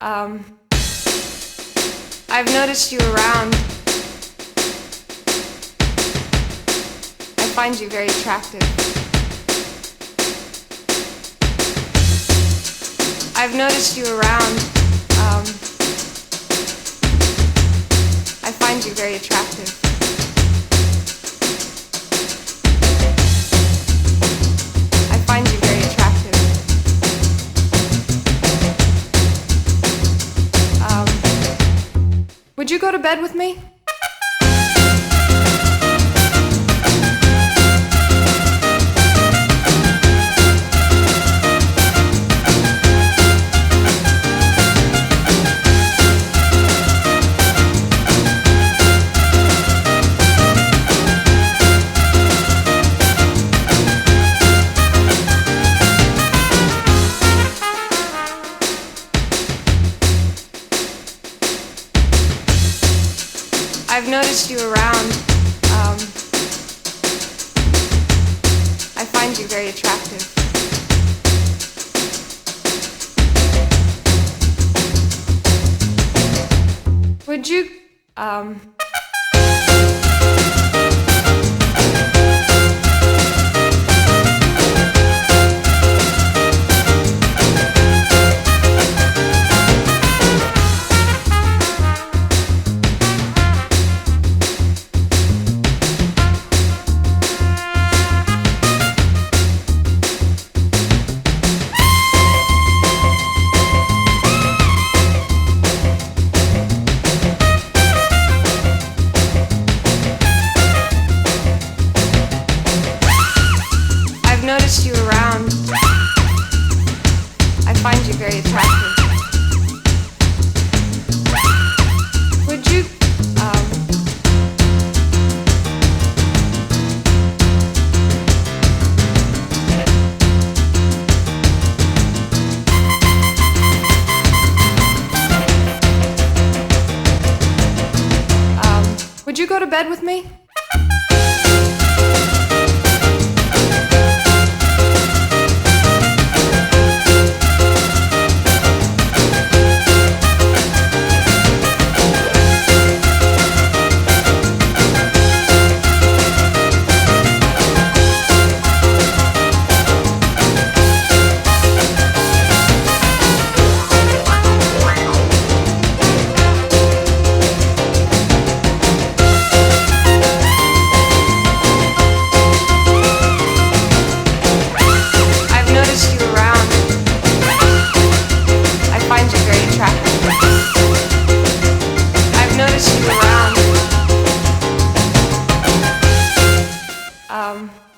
Um, I've noticed you around. I find you very attractive. I've noticed you around. I find you very attractive. I find you very attractive. Would you go to bed with me? I've noticed you around. I find you very attractive. Would you, noticed you around. I find you very attractive. Would you, would you go to bed with me? I've noticed you around.